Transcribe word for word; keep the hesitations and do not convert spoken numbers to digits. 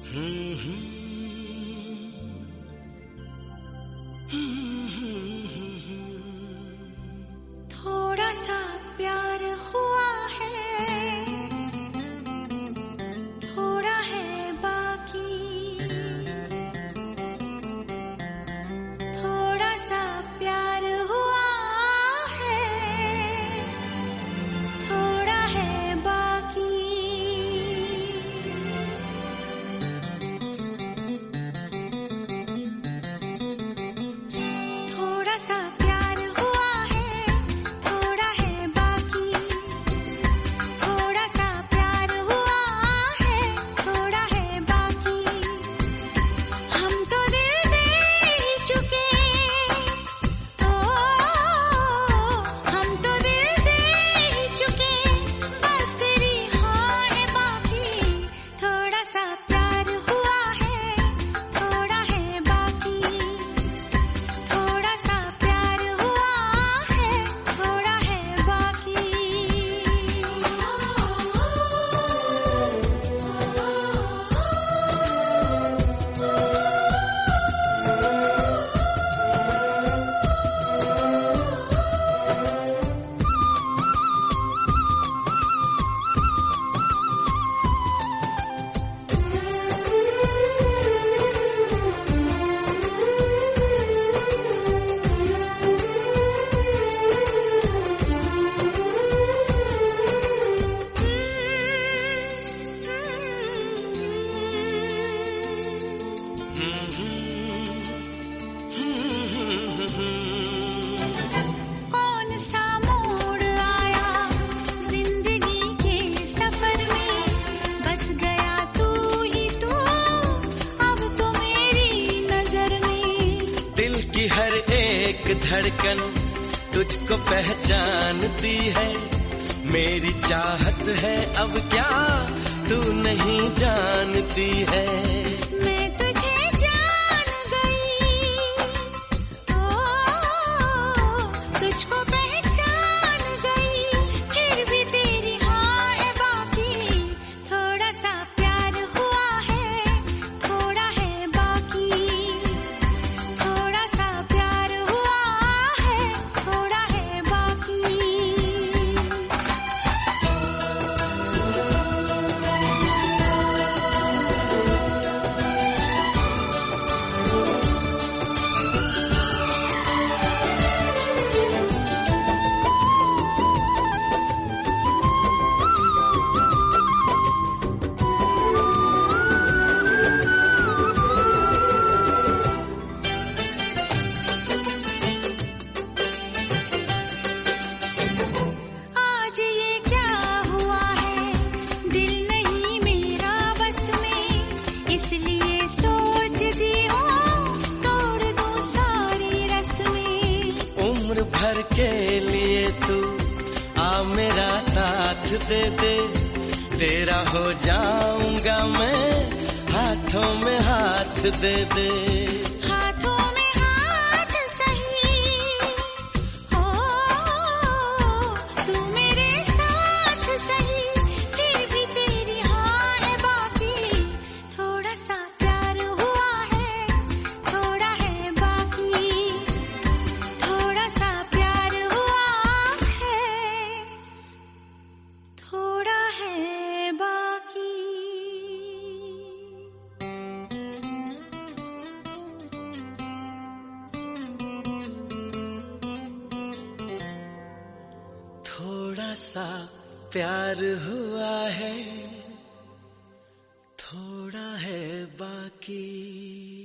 थोड़ा सा प्यार हुआ है, थोड़ा है बाकी, थोड़ा सा प्यार हुआ है, थोड़ा है बाकी। थोड़ा सा प्यार हुआ है, थोड़ा है बाकी, थोड़ा सा प्यार हुआ है, थोड़ा है बाकी। हम तो दिल दे ही चुके, ओ हम तो दिल दे ही चुके, बस तेरी हाँ है बाकी। थोड़ा सा प्यार हुआ है, थोड़ा है बाकी, थोड़ा सा प्यार हुआ है, थोड़ा है बाकी। कौन सा मोड़ आया जिंदगी के सफर में, बस गया तू ही तू अब तो मेरी नजर में। दिल की हर एक धड़कन तुझको पहचानती है, मेरी चाहत है अब क्या तू नहीं जानती है। मैं तुझे जान गई, ओ तुझको पहचान गई, फिर भी तेरी हाँ है बाकी। थोड़ा सा प्यार हुआ है, थोड़ा है बाकी, थोड़ा सा प्यार हुआ है, थोड़ा है बाकी। आज ये क्या हुआ है, दिल नहीं मेरा बस में, इसलिए सोचती हूँ तोड़ दूँ सारी रस्में। उम्र भर के लिए तू आ मेरा साथ दे दे, तेरा हो जाऊंगा मैं, हाथों में हाथ दे दे। हाथों में हाथ सही हो, तू मेरे साथ सही, फिर भी तेरी हाँ है बाकी। थोड़ा सा प्यार हुआ है, थोड़ा है बाकी, थोड़ा सा प्यार हुआ है, थोड़ा है बाकी। थोड़ा सा प्यार हुआ है, थोड़ा है बाकी।